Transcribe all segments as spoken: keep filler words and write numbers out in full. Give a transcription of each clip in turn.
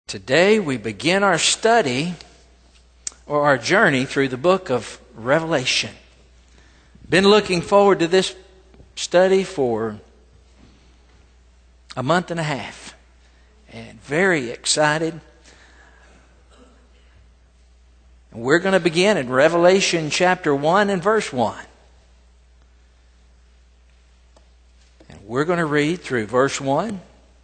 Today we begin our study or our journey through the book of Revelation. Been looking forward to this study for a month and a half and very excited. We're going to begin in Revelation chapter one and verse one. And we're going to read through verse one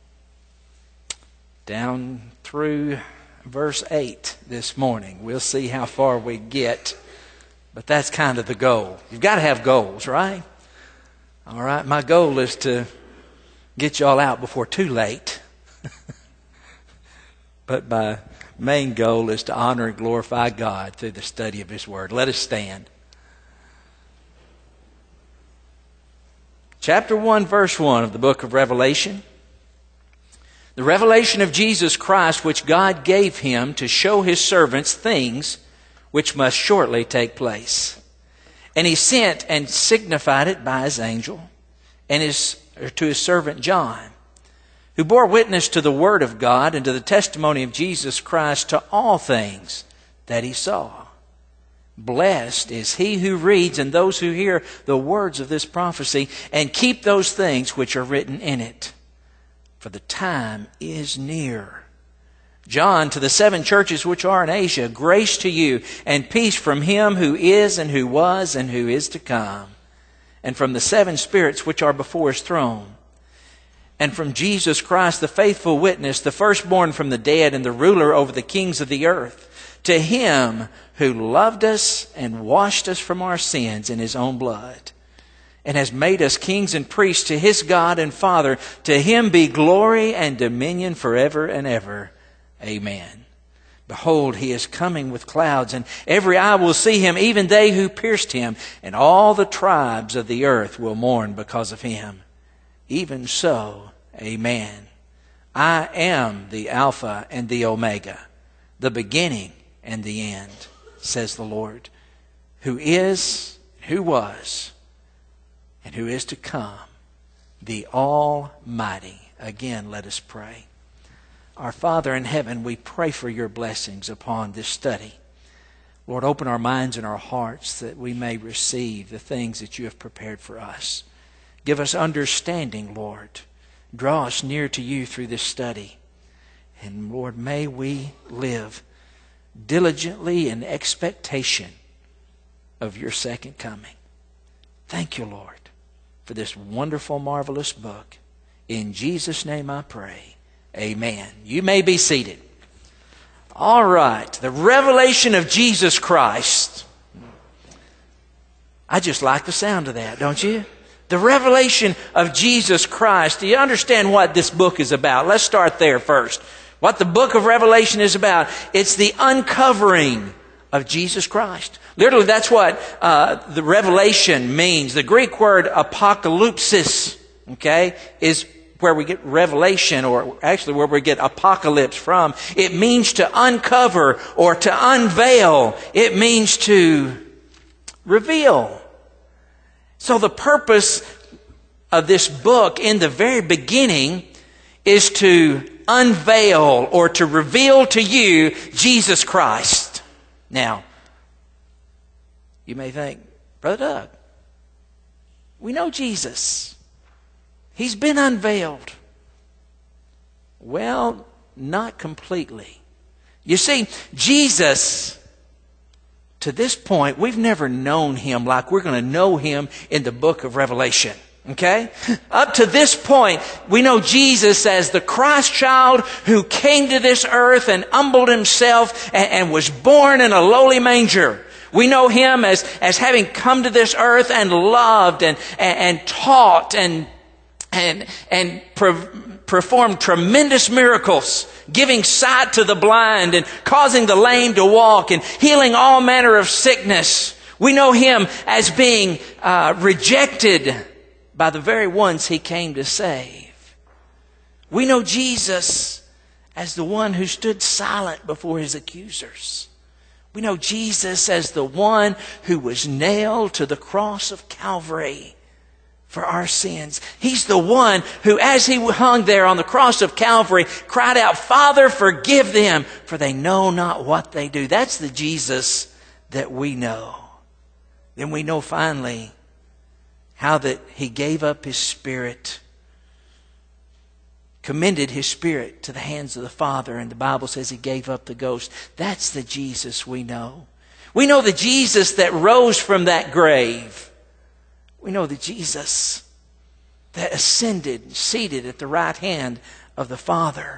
down through verse eight this morning. We'll see how far we get, but that's kind of the goal. You've got to have goals, right? All right, my goal is to get y'all out before too late. But my main goal is to honor and glorify God through the study of His Word. Let us stand. Chapter one, verse one of the book of Revelation. The revelation of Jesus Christ, which God gave Him to show His servants things which must shortly take place. And He sent and signified it by His angel and his, to His servant John, who bore witness to the Word of God and to the testimony of Jesus Christ to all things that he saw. Blessed is he who reads and those who hear the words of this prophecy and keep those things which are written in it. For the time is near. John, to the seven churches which are in Asia, grace to you and peace from Him who is and who was and who is to come, and from the seven spirits which are before His throne, and from Jesus Christ, the faithful witness, the firstborn from the dead and the ruler over the kings of the earth, to Him who loved us and washed us from our sins in His own blood, and has made us kings and priests to His God and Father. To Him be glory and dominion forever and ever. Amen. Behold, He is coming with clouds, and every eye will see Him, even they who pierced Him, and all the tribes of the earth will mourn because of Him. Even so, amen. I am the Alpha and the Omega, the beginning and the end, says the Lord, who is, who was, and who is to come, the Almighty. Again, let us pray. Our Father in heaven, we pray for your blessings upon this study. Lord, open our minds and our hearts that we may receive the things that you have prepared for us. Give us understanding, Lord. Draw us near to you through this study. And Lord, may we live diligently in expectation of your second coming. Thank you, Lord, for this wonderful, marvelous book. In Jesus' name I pray. Amen. You may be seated. All right. The revelation of Jesus Christ. I just like the sound of that, don't you? The revelation of Jesus Christ. Do you understand what this book is about? Let's start there first. What the book of Revelation is about. It's the uncovering of Jesus Christ. Literally, that's what uh, the revelation means. The Greek word apocalypsis, okay, is where we get revelation, or actually where we get apocalypse from. It means to uncover or to unveil. It means to reveal. So the purpose of this book in the very beginning is to unveil or to reveal to you Jesus Christ. Now, you may think, Brother Doug, we know Jesus. He's been unveiled. Well, not completely. You see, Jesus, to this point, we've never known Him like we're going to know Him in the book of Revelation. Okay? Up to this point, we know Jesus as the Christ child who came to this earth and humbled Himself and, and was born in a lowly manger. We know Him as, as having come to this earth and loved and, and, and taught and, and, and pre- performed tremendous miracles, giving sight to the blind and causing the lame to walk and healing all manner of sickness. We know Him as being uh, rejected by the very ones He came to save. We know Jesus as the one who stood silent before His accusers. We know Jesus as the one who was nailed to the cross of Calvary for our sins. He's the one who, as he hung there on the cross of Calvary, cried out, Father, forgive them, for they know not what they do. That's the Jesus that we know. Then we know finally how that he gave up his Spirit, commended his Spirit to the hands of the Father, and the Bible says he gave up the ghost. That's the Jesus we know. We know the Jesus that rose from that grave. We know the Jesus that ascended, seated at the right hand of the Father.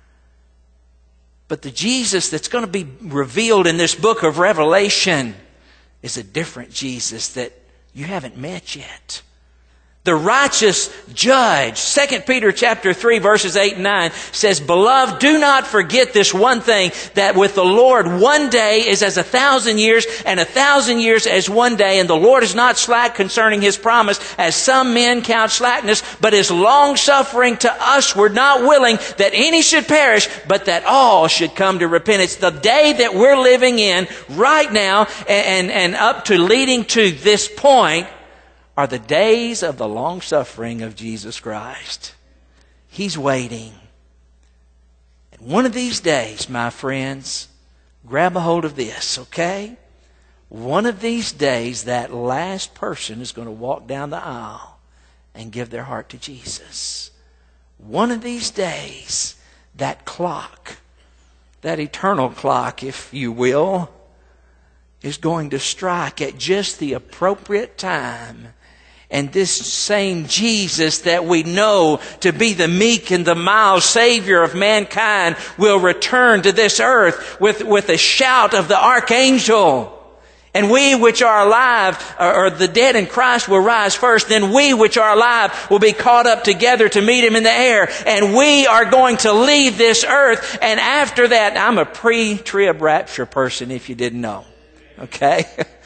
But the Jesus that's going to be revealed in this book of Revelation is a different Jesus that you haven't met yet. The righteous judge. Second Peter chapter three verses eight and nine says, Beloved, do not forget this one thing, that with the Lord one day is as a thousand years, and a thousand years as one day. And the Lord is not slack concerning his promise, as some men count slackness, but is long-suffering to usward, not willing that any should perish, but that all should come to repentance. The day that we're living in right now, and, and, and up to leading to this point, are the days of the long-suffering of Jesus Christ. He's waiting. And one of these days, my friends, grab a hold of this, okay? One of these days, that last person is going to walk down the aisle and give their heart to Jesus. One of these days, that clock, that eternal clock, if you will, is going to strike at just the appropriate time. And this same Jesus that we know to be the meek and the mild Savior of mankind will return to this earth with, with a shout of the archangel. And we which are alive, or the dead in Christ, will rise first. Then we which are alive will be caught up together to meet him in the air. And we are going to leave this earth. And after that, I'm a pre-trib rapture person, if you didn't know. Okay?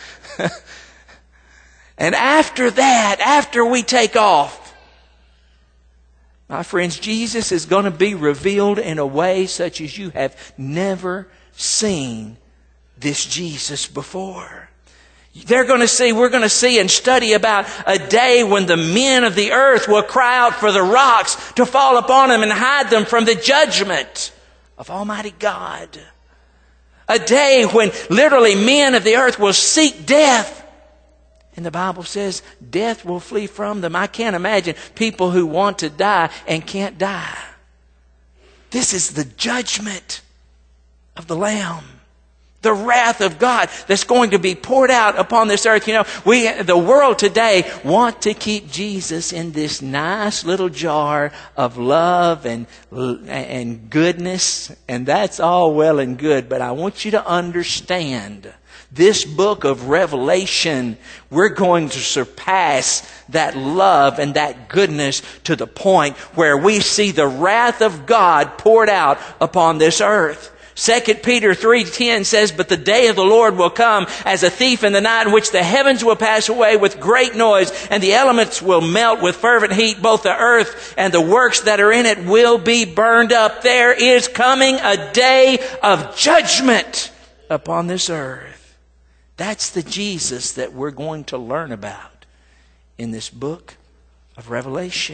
And after that, after we take off, my friends, Jesus is going to be revealed in a way such as you have never seen this Jesus before. They're going to see, we're going to see and study about a day when the men of the earth will cry out for the rocks to fall upon them and hide them from the judgment of Almighty God. A day when literally men of the earth will seek death. And the Bible says death will flee from them. I can't imagine people who want to die and can't die. This is the judgment of the Lamb. The wrath of God that's going to be poured out upon this earth. You know, we, the world today want to keep Jesus in this nice little jar of love and, and goodness. And that's all well and good. But I want you to understand, this book of Revelation, we're going to surpass that love and that goodness to the point where we see the wrath of God poured out upon this earth. Second Peter three ten says, But the day of the Lord will come as a thief in the night, in which the heavens will pass away with great noise, and the elements will melt with fervent heat. Both the earth and the works that are in it will be burned up. There is coming a day of judgment upon this earth. That's the Jesus that we're going to learn about in this book of Revelation.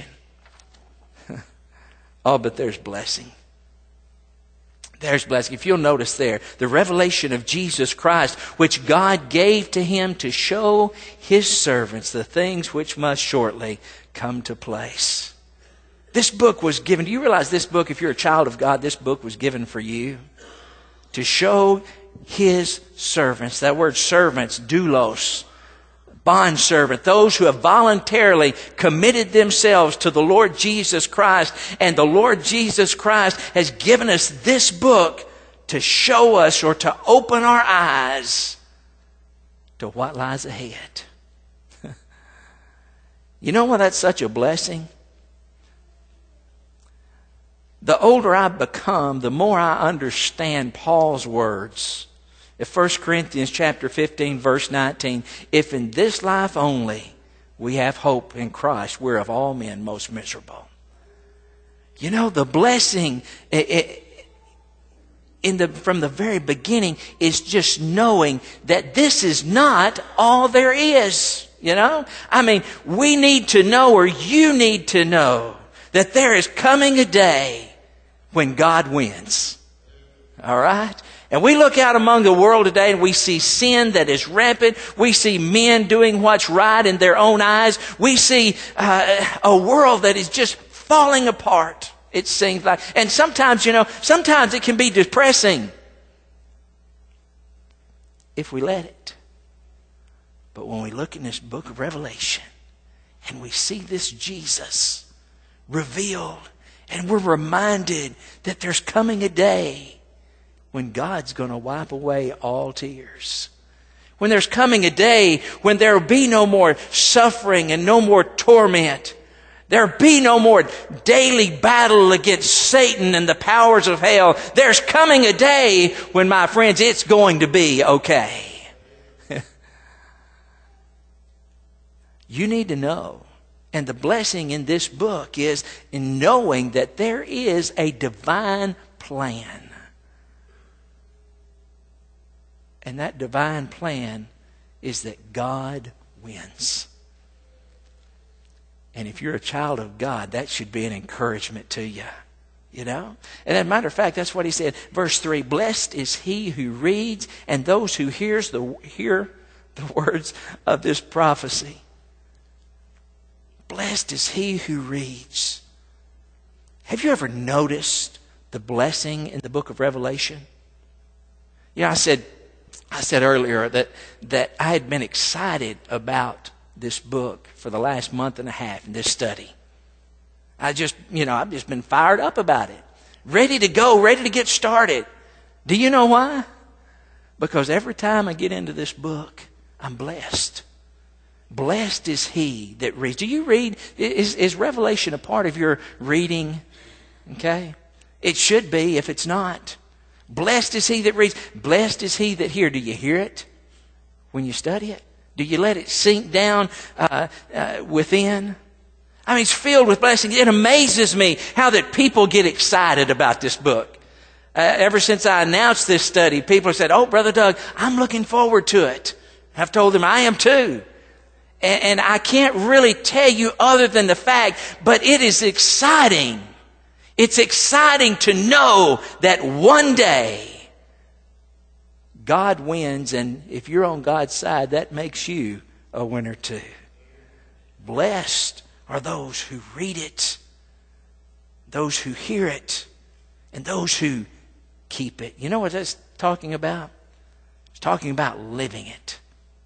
Oh, but there's blessing. There's blessing. If you'll notice there, the revelation of Jesus Christ, which God gave to him to show his servants the things which must shortly come to place. This book was given. Do you realize this book, if you're a child of God, this book was given for you to show his servants. That word servants, doulos, bondservant, those who have voluntarily committed themselves to the Lord Jesus Christ. And the Lord Jesus Christ has given us this book to show us, or to open our eyes to what lies ahead. You know why that's such a blessing? The older I become, the more I understand Paul's words. In First Corinthians chapter fifteen, verse nineteen, if in this life only we have hope in Christ, we're of all men most miserable. You know, the blessing in the, from the very beginning is just knowing that this is not all there is. You know? I mean, we need to know, or you need to know, that there is coming a day when God wins. All right? And we look out among the world today and we see sin that is rampant. We see men doing what's right in their own eyes. We see uh, a world that is just falling apart, it seems like. And sometimes, you know, sometimes it can be depressing if we let it. But when we look in this book of Revelation and we see this Jesus revealed, and we're reminded that there's coming a day when God's going to wipe away all tears. When there's coming a day when there will be no more suffering and no more torment. There will be no more daily battle against Satan and the powers of hell. There's coming a day when, my friends, it's going to be okay. You need to know. And the blessing in this book is in knowing that there is a divine plan. And that divine plan is that God wins. And if you're a child of God, that should be an encouragement to you. You know? And as a matter of fact, that's what he said. Verse three, blessed is he who reads and those who hears the, hear the words of this prophecy. Blessed is he who reads. Have you ever noticed the blessing in the book of Revelation? You know, I said, I said earlier that, that I had been excited about this book for the last month and a half in this study. I just, you know, I've just been fired up about it. Ready to go, ready to get started. Do you know why? Because every time I get into this book, I'm blessed. Blessed is he that reads. Do you read? Is, is Revelation a part of your reading? Okay. It should be if it's not. Blessed is he that reads. Blessed is he that hears. Do you hear it when you study it? Do you let it sink down uh, uh, within? I mean, it's filled with blessings. It amazes me how that people get excited about this book. Uh, ever since I announced this study, people have said, "Oh, Brother Doug, I'm looking forward to it." I've told them I am too. And, and I can't really tell you other than the fact, but it is exciting. It's exciting to know that one day God wins, and if you're on God's side, that makes you a winner too. Blessed are those who read it, those who hear it, and those who keep it. You know what that's talking about? It's talking about living it.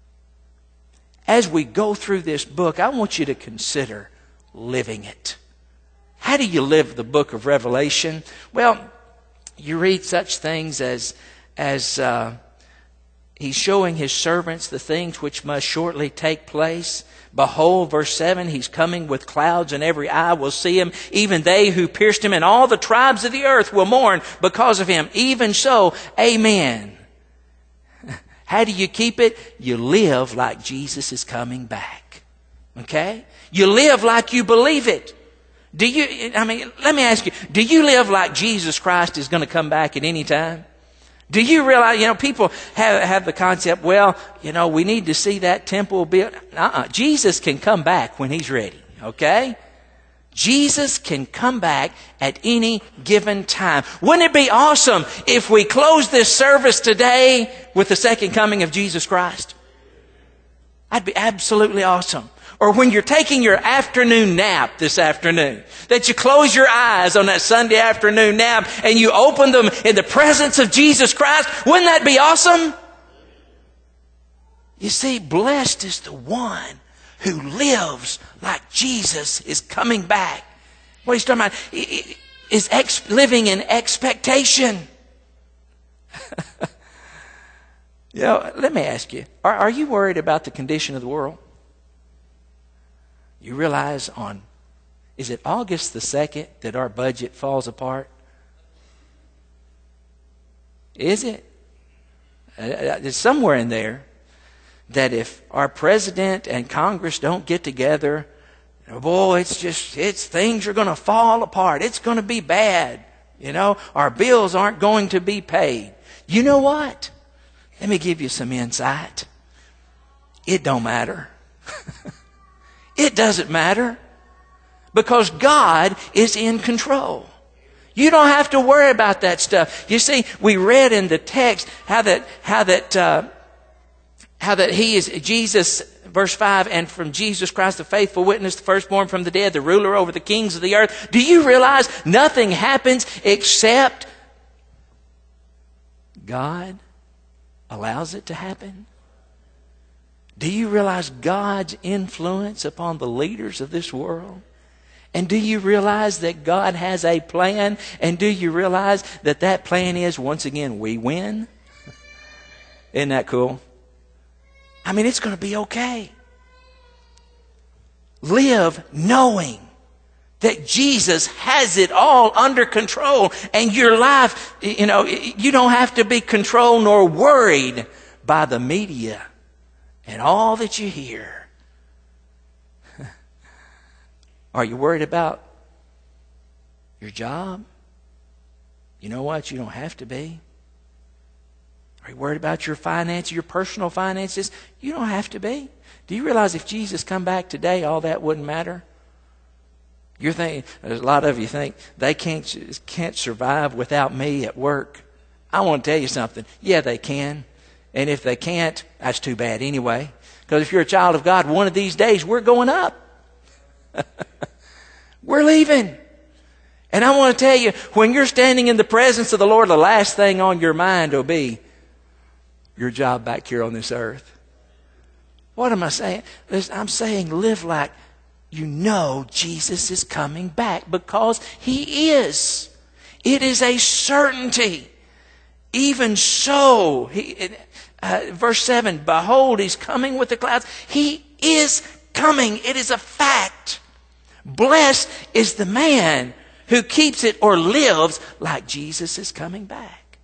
As we go through this book, I want you to consider living it. How do you live the book of Revelation? Well, you read such things as, as uh, he's showing his servants the things which must shortly take place. Behold, verse seven, he's coming with clouds, and every eye will see him. Even they who pierced him, and all the tribes of the earth will mourn because of him. Even so, amen. How do you keep it? You live like Jesus is coming back. Okay? You live like you believe it. Do you, I mean, let me ask you, do you live like Jesus Christ is going to come back at any time? Do you realize, you know, people have, have the concept, well, you know, we need to see that temple built. Uh-uh. Jesus can come back when he's ready. Okay? Jesus can come back at any given time. Wouldn't it be awesome if we close this service today with the second coming of Jesus Christ? That'd be absolutely awesome. Or when you're taking your afternoon nap this afternoon, that you close your eyes on that Sunday afternoon nap and you open them in the presence of Jesus Christ. Wouldn't that be awesome? You see, blessed is the one who lives like Jesus is coming back. What he's talking about is ex- living in expectation. You know, let me ask you, are, are you worried about the condition of the world? You realize on, is it August the second that our budget falls apart? Is it? Uh, it's somewhere in there that if our president and Congress don't get together, boy, it's just, it's, things are going to fall apart. It's going to be bad. You know, our bills aren't going to be paid. You know what? Let me give you some insight. It don't matter. It doesn't matter because God is in control. You don't have to worry about that stuff. You see, we read in the text how that, how that, uh, how that he is, Jesus, verse five, and from Jesus Christ, the faithful witness, the firstborn from the dead, the ruler over the kings of the earth. Do you realize nothing happens except God allows it to happen? Do you realize God's influence upon the leaders of this world? And do you realize that God has a plan? And do you realize that that plan is, once again, we win? Isn't that cool? I mean, it's going to be okay. Live knowing that Jesus has it all under control. And your life, you know, you don't have to be controlled nor worried by the media and all that you hear. Are you worried about your job? You know what? You don't have to be. Are you worried about your finances, your personal finances? You don't have to be. Do you realize if Jesus come back today, all that wouldn't matter? You're thinking, there's a lot of you think they can't can't survive without me at work. I want to tell you something. Yeah, they can. And if they can't, that's too bad anyway. Because if you're a child of God, one of these days we're going up. We're leaving. And I want to tell you, when you're standing in the presence of the Lord, the last thing on your mind will be your job back here on this earth. What am I saying? Listen, I'm saying live like you know Jesus is coming back, because He is. It is a certainty. Even so, he, uh, verse seven, behold, He's coming with the clouds. He is coming. It is a fact. Blessed is the man who keeps it or lives like Jesus is coming back.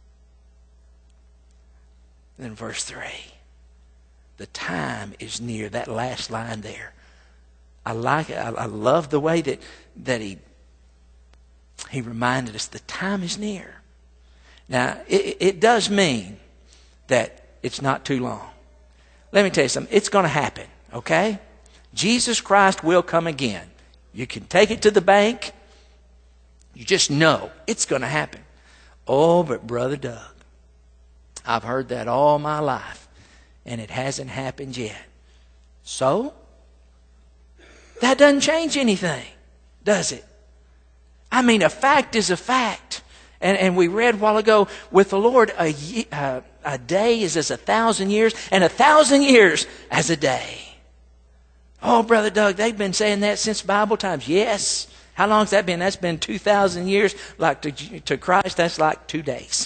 Then verse three. The time is near. That last line there. I like it. I, I love the way that, that he, he reminded us the time is near. Now, it, it does mean that it's not too long. Let me tell you something. It's going to happen, okay? Jesus Christ will come again. You can take it to the bank. You just know it's going to happen. Oh, but Brother Doug, I've heard that all my life, and it hasn't happened yet. So, that doesn't change anything, does it? I mean, a fact is a fact. And, and we read a while ago, with the Lord, a, ye- uh, a day is as a thousand years, and a thousand years as a day. Oh, Brother Doug, they've been saying that since Bible times. Yes. How long has that been? That's been two thousand years. Like to, to Christ, that's like two days.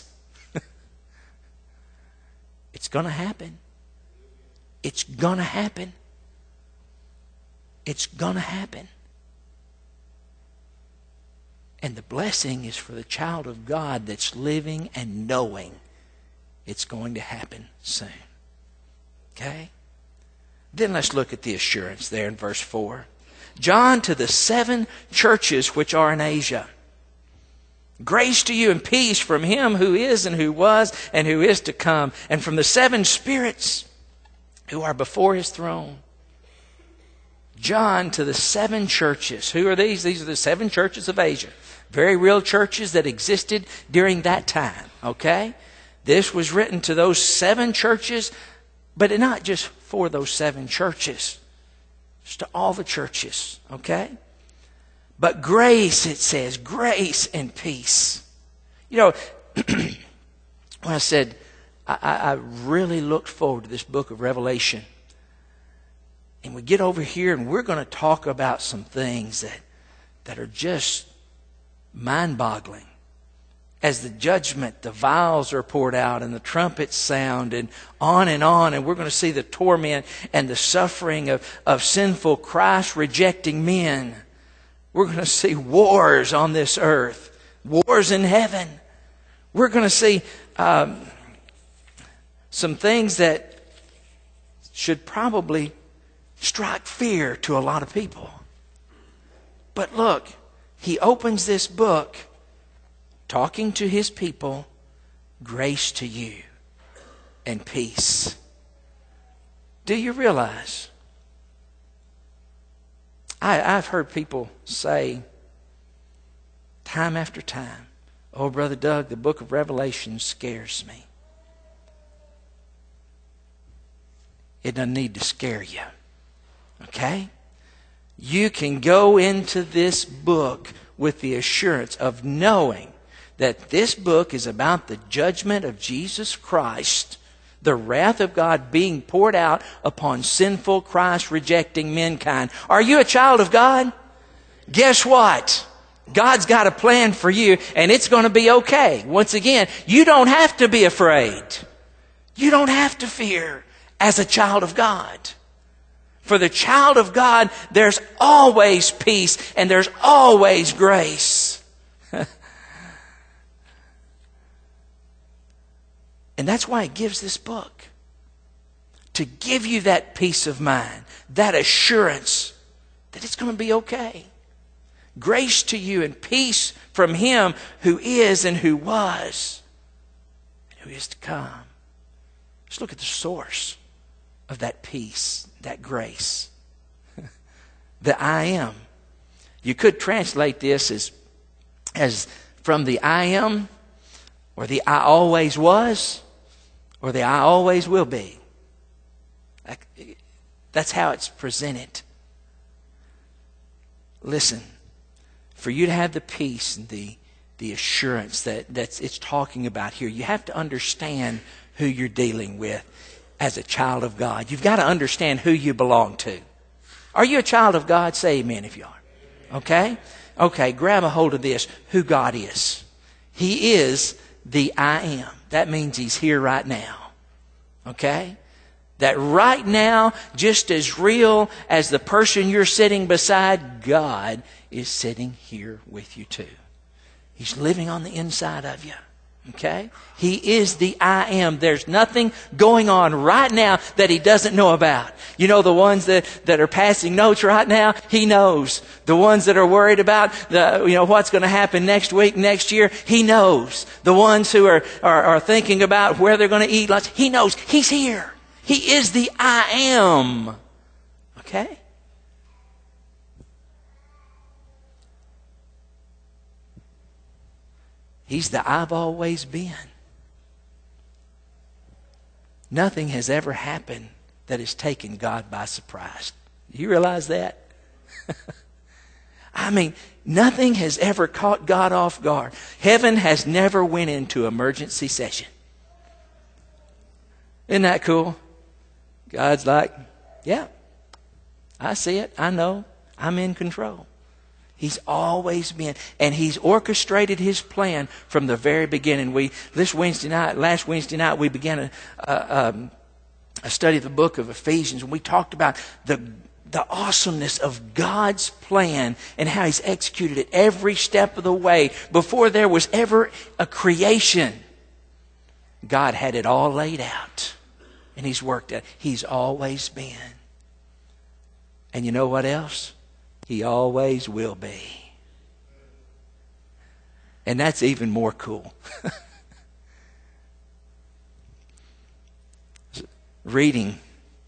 It's going to happen. It's going to happen. It's going to happen. And the blessing is for the child of God that's living and knowing it's going to happen soon. Okay? Then let's look at the assurance there in verse four. John, to the seven churches which are in Asia. Grace to you and peace from Him who is and who was and who is to come, and from the seven spirits who are before His throne. John, to the seven churches. Who are these? These are the seven churches of Asia. Very real churches that existed during that time. Okay? This was written to those seven churches, but not just for those seven churches. It's to all the churches. Okay? But grace, it says, grace and peace. You know, when I said, I, I really looked forward to this book of Revelation. And we get over here and we're going to talk about some things that, that are just mind-boggling. As the judgment, the vials are poured out and the trumpets sound and on and on. And we're going to see the torment and the suffering of, of sinful Christ-rejecting men. We're going to see wars on this earth. Wars in heaven. We're going to see um, some things that should probably strike fear to a lot of people. But look, he opens this book talking to his people, grace to you and peace. Do you realize I, I've heard people say time after time, "Oh, Brother Doug, the book of Revelation scares me." It doesn't need to scare you. Okay? You can go into this book with the assurance of knowing that this book is about the judgment of Jesus Christ, the wrath of God being poured out upon sinful, Christ-rejecting mankind. Are you a child of God? Guess what? God's got a plan for you, and it's going to be okay. Once again, you don't have to be afraid. You don't have to fear as a child of God. For the child of God, there's always peace and there's always grace. And that's why it gives this book. To give you that peace of mind, that assurance that it's going to be okay. Grace to you and peace from Him who is and who was and who is to come. Let's look at the source of that peace, that grace. The I am. You could translate this as, as from the I am, or the I always was, or the I always will be. That's how it's presented. Listen, for you to have the peace and the, the assurance that that's, it's talking about here, you have to understand who you're dealing with as a child of God. You've got to understand who you belong to. Are you a child of God? Say amen if you are. Okay? Okay, grab a hold of this, who God is. He is the I am. That means He's here right now. Okay? That right now, just as real as the person you're sitting beside, God is sitting here with you too. He's living on the inside of you. Okay? He is the I am. There's nothing going on right now that He doesn't know about. You know, the ones that, that are passing notes right now, He knows. The ones that are worried about the, you know, what's going to happen next week, next year, He knows. The ones who are, are, are thinking about where they're going to eat lunch, He knows. He's here. He is the I am. Okay? He's the I've always been. Nothing has ever happened that has taken God by surprise. Do you realize that? I mean, nothing has ever caught God off guard. Heaven has never went into emergency session. Isn't that cool? God's like, yeah, I see it. I know. I'm in control. He's always been, and He's orchestrated His plan from the very beginning. We this Wednesday night, last Wednesday night, we began a, a, um, a study of the book of Ephesians, and we talked about the the awesomeness of God's plan and how He's executed it every step of the way. Before there was ever a creation, God had it all laid out, and He's worked it. He's always been, and you know what else? He always will be. And that's even more cool. Reading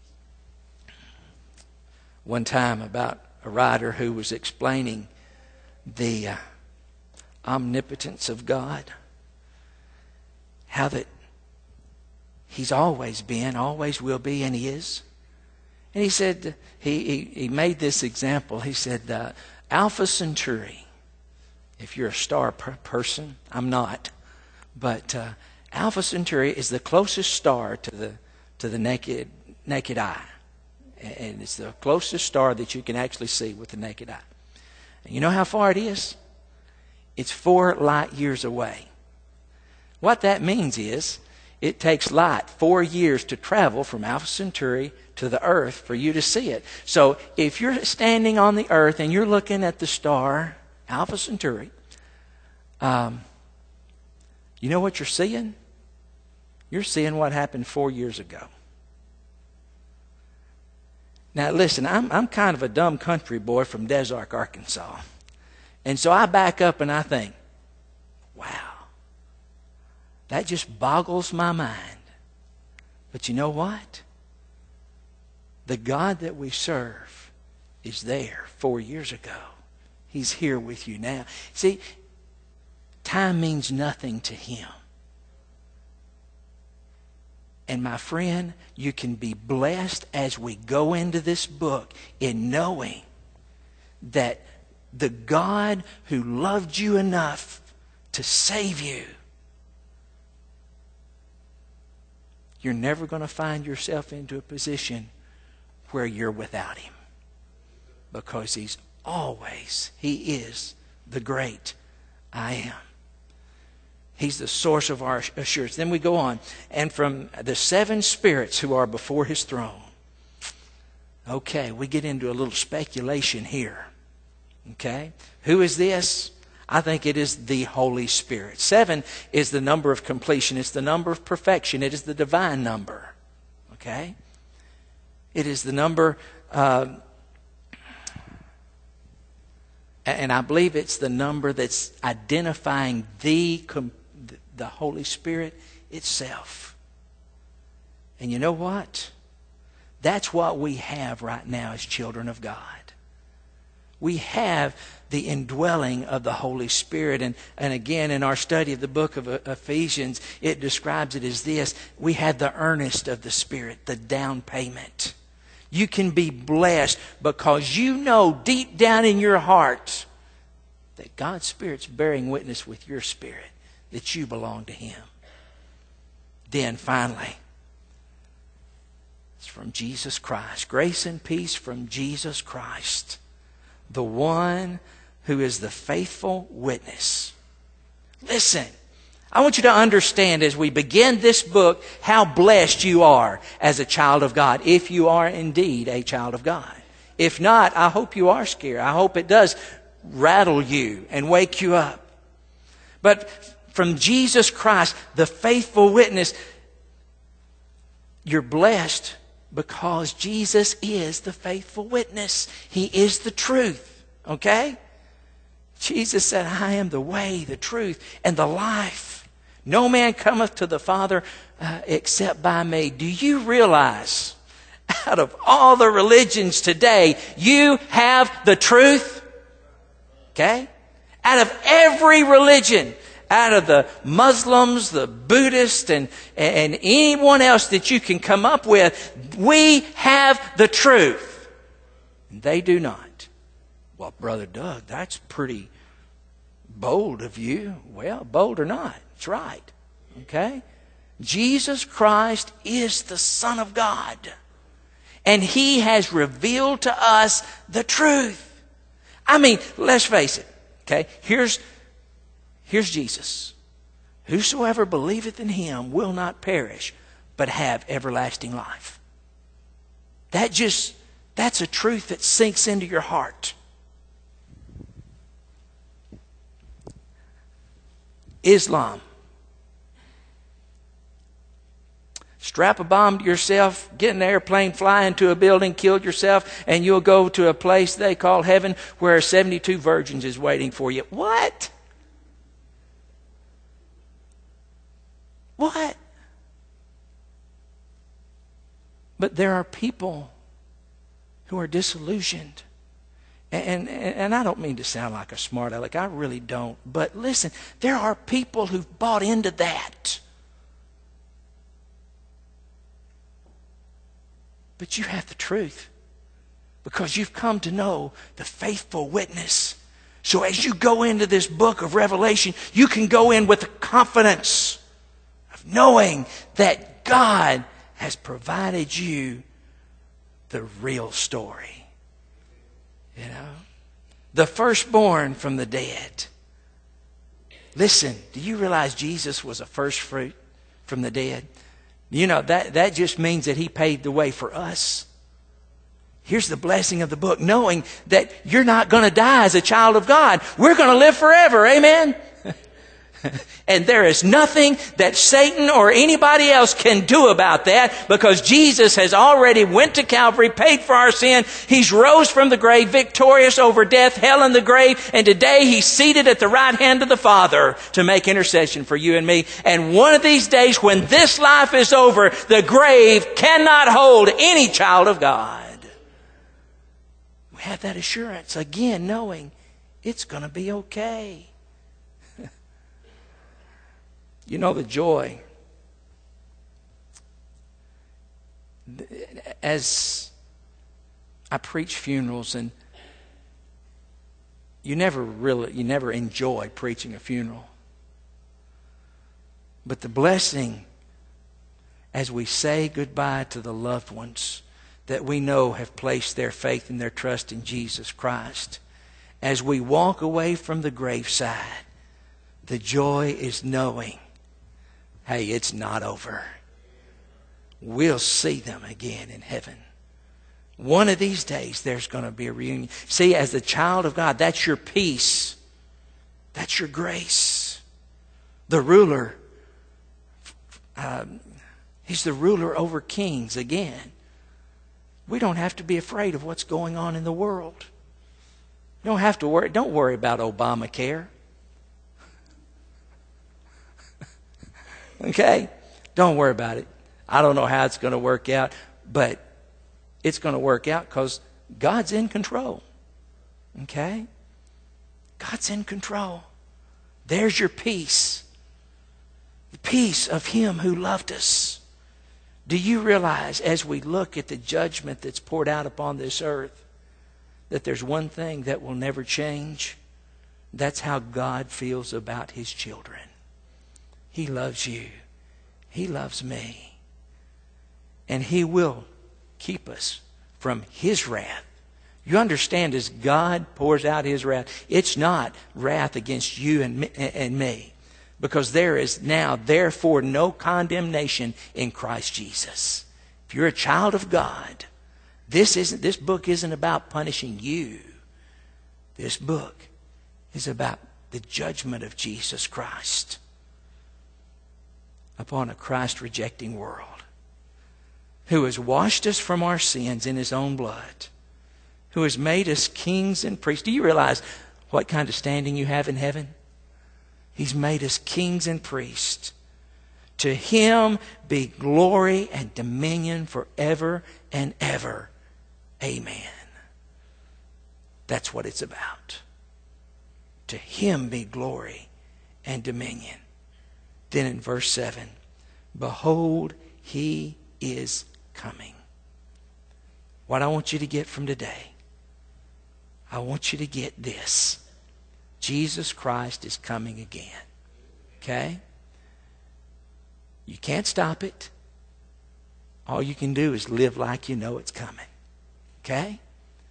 one time about a writer who was explaining the uh, omnipotence of God. How that He's always been, always will be, and He is. And he said, he, he, he made this example. He said, uh, Alpha Centauri, if you're a star per- person, I'm not, but uh, Alpha Centauri is the closest star to the to the naked naked eye. And it's the closest star that you can actually see with the naked eye. And you know how far it is? It's four light years away. What that means is, it takes light four years to travel from Alpha Centauri to the earth for you to see it. So if you're standing on the earth and you're looking at the star, Alpha Centauri, um, you know what you're seeing? You're seeing what happened four years ago. Now listen, I'm, I'm kind of a dumb country boy from Des Arc, Arkansas. And so I back up and I think, wow. That just boggles my mind. But you know what? The God that we serve is there four years ago. He's here with you now. See, time means nothing to Him. And my friend, you can be blessed as we go into this book in knowing that the God who loved you enough to save you, you're never going to find yourself into a position where you're without Him. Because He's always, He is the great I am. He's the source of our assurance. Then we go on. And from the seven spirits who are before His throne. Okay, we get into a little speculation here. Okay, who is this? I think it is the Holy Spirit. Seven is the number of completion. It's the number of perfection. It is the divine number. Okay? It is the number, uh, and I believe it's the number that's identifying the, the Holy Spirit itself. And you know what? That's what we have right now as children of God. We have the indwelling of the Holy Spirit. And, and again, in our study of the book of Ephesians, it describes it as this. We have the earnest of the Spirit, the down payment. You can be blessed because you know deep down in your heart that God's Spirit's bearing witness with your spirit that you belong to Him. Then finally, it's from Jesus Christ. Grace and peace from Jesus Christ, the one who is the faithful witness. Listen, I want you to understand as we begin this book how blessed you are as a child of God, if you are indeed a child of God. If not, I hope you are scared. I hope it does rattle you and wake you up. But from Jesus Christ, the faithful witness, you're blessed because Jesus is the faithful witness. He is the truth. Okay? Jesus said, I am the way, the truth, and the life. No man cometh to the Father uh, except by me. Do you realize, out of all the religions today, you have the truth? Okay? Out of every religion, out of the Muslims, the Buddhists, and, and anyone else that you can come up with, we have the truth. They do not. Well, Brother Doug, that's pretty bold of you. Well, bold or not, it's right. Okay? Jesus Christ is the Son of God. And He has revealed to us the truth. I mean, let's face it. Okay? Here's, here's Jesus. Whosoever believeth in Him will not perish, but have everlasting life. That just, that's a truth that sinks into your heart. Islam. Strap a bomb to yourself, get in an airplane, fly into a building, kill yourself, and you'll go to a place they call heaven where seventy-two virgins is waiting for you. What? What? But there are people who are disillusioned. And, and, and I don't mean to sound like a smart aleck. I really don't. But listen, there are people who've bought into that. But you have the truth because you've come to know the faithful witness. So as you go into this book of Revelation, you can go in with the confidence of knowing that God has provided you the real story. You know, the firstborn from the dead. Listen, do you realize Jesus was a first fruit from the dead? You know, that, that just means that He paved the way for us. Here's the blessing of the book, knowing that you're not going to die as a child of God. We're going to live forever. Amen? And there is nothing that Satan or anybody else can do about that because Jesus has already went to Calvary, paid for our sin. He's rose from the grave, victorious over death, hell, and the grave. And today He's seated at the right hand of the Father to make intercession for you and me. And one of these days when this life is over, the grave cannot hold any child of God. We have that assurance, again, knowing it's going to be okay. You know, the joy, as I preach funerals, and you never really, you never enjoy preaching a funeral. But the blessing as we say goodbye to the loved ones that we know have placed their faith and their trust in Jesus Christ, as we walk away from the graveside, the joy is knowing, hey, it's not over. We'll see them again in heaven. One of these days, there's going to be a reunion. See, as the child of God, that's your peace. That's your grace. The ruler, um, he's the ruler over kings again. We don't have to be afraid of what's going on in the world. You don't have to worry. Don't worry about Obamacare. Okay? Don't worry about it. I don't know how it's going to work out, but it's going to work out because God's in control. Okay? God's in control. There's your peace. The peace of Him who loved us. Do you realize, as we look at the judgment that's poured out upon this earth, that there's one thing that will never change? That's how God feels about His children. He loves you. He loves me. And He will keep us from His wrath. You understand, as God pours out His wrath, it's not wrath against you and me, and me. Because there is now, therefore, no condemnation in Christ Jesus. If you're a child of God, this isn't this book isn't about punishing you. This book is about the judgment of Jesus Christ upon a Christ-rejecting world, who has washed us from our sins in His own blood, who has made us kings and priests. Do you realize what kind of standing you have in heaven? He's made us kings and priests. To Him be glory and dominion forever and ever. Amen. That's what it's about. To Him be glory and dominion. Then in verse seven, behold, He is coming. What I want you to get from today, I want you to get this. Jesus Christ is coming again. Okay? You can't stop it. All you can do is live like you know it's coming. Okay?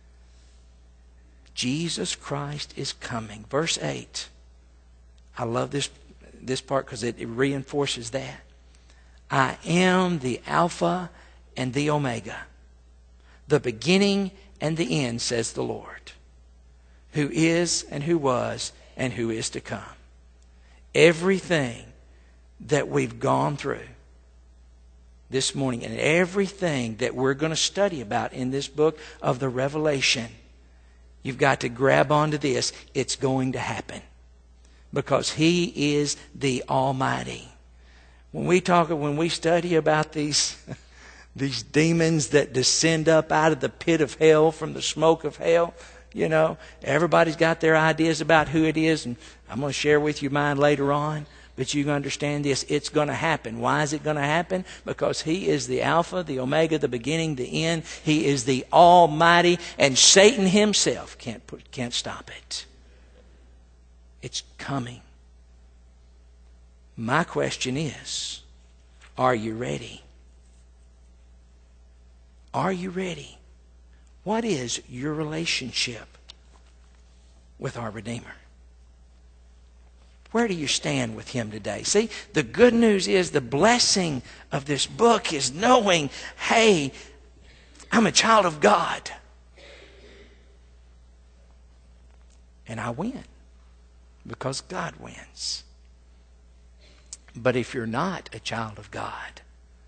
Jesus Christ is coming. Verse eight. I love this, this part because it, it reinforces that. I am the Alpha and the Omega, the beginning and the end, says the Lord, who is and who was and who is to come. Everything that we've gone through this morning and everything that we're going to study about in this book of the Revelation, you've got to grab onto this. It's going to happen because He is the Almighty. When we talk, when we study about these these demons that descend up out of the pit of hell from the smoke of hell, you know, everybody's got their ideas about who it is, and I'm going to share with you mine later on. But you can understand this. It's going to happen. Why is it going to happen? Because He is the Alpha, the Omega, the beginning, the end. He is the Almighty, and Satan himself can't put, can't stop it. It's coming. My question is, are you ready? Are you ready? What is your relationship with our Redeemer? Where do you stand with Him today? See, the good news is the blessing of this book is knowing, hey, I'm a child of God. And I win because God wins. But if you're not a child of God,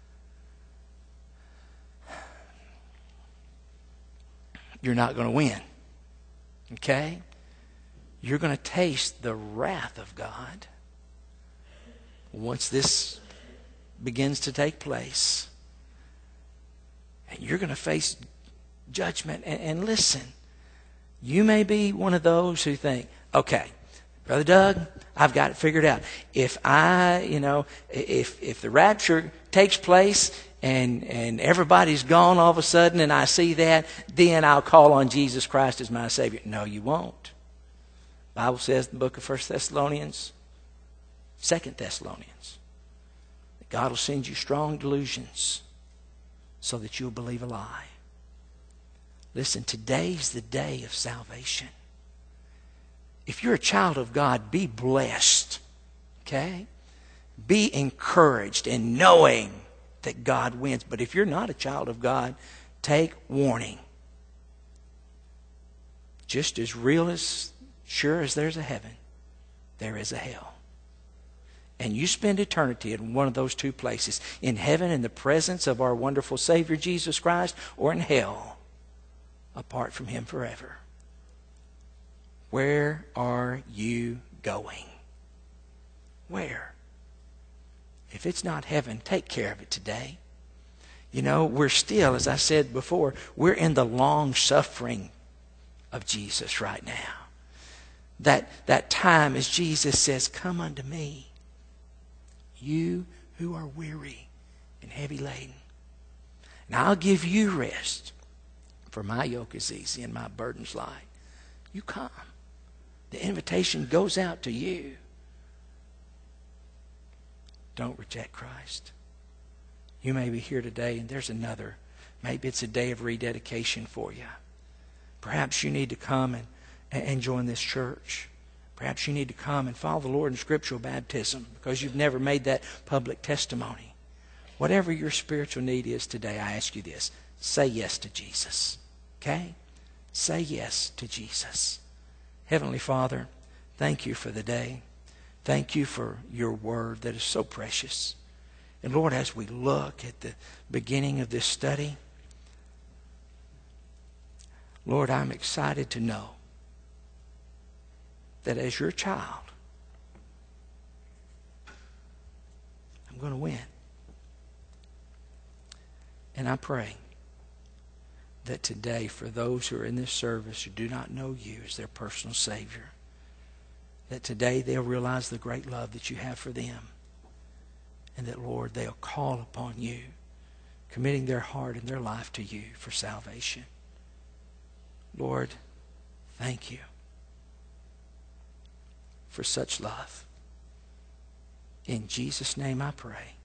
you're not going to win. Okay? You're going to taste the wrath of God once this begins to take place. And you're going to face judgment. And, and listen, You may be one of those who think, okay, Brother Doug, I've got it figured out. If I, you know, if if the rapture takes place and and everybody's gone all of a sudden and I see that, then I'll call on Jesus Christ as my Savior. No, you won't. The Bible says in the book of First Thessalonians, Second Thessalonians, that God will send you strong delusions so that you'll believe a lie. Listen, today's the day of salvation. If you're a child of God, be blessed. Okay? Be encouraged in knowing that God wins. But if you're not a child of God, take warning. Just as real as sure as there's a heaven, there is a hell. And you spend eternity in one of those two places. In heaven in the presence of our wonderful Savior Jesus Christ, or in hell apart from Him forever. Where are you going? Where? If it's not heaven, take care of it today. You know, we're still, as I said before, we're in the long suffering of Jesus right now. That, that time as Jesus says, come unto me, you who are weary and heavy laden, and I'll give you rest. For my yoke is easy and my burden's light. You come. The invitation goes out to you. Don't reject Christ. You may be here today and there's another. Maybe it's a day of rededication for you. Perhaps you need to come and, and join this church. Perhaps you need to come and follow the Lord in scriptural baptism because you've never made that public testimony. Whatever your spiritual need is today, I ask you this. Say yes to Jesus. Okay? Say yes to Jesus. Heavenly Father, thank you for the day. Thank you for your word that is so precious. And Lord, as we look at the beginning of this study, Lord, I'm excited to know that as your child, I'm going to win. And I pray that today, for those who are in this service who do not know you as their personal Savior, that today they'll realize the great love that you have for them. And that, Lord, they'll call upon you, committing their heart and their life to you for salvation. Lord, thank you for such love. In Jesus' name I pray.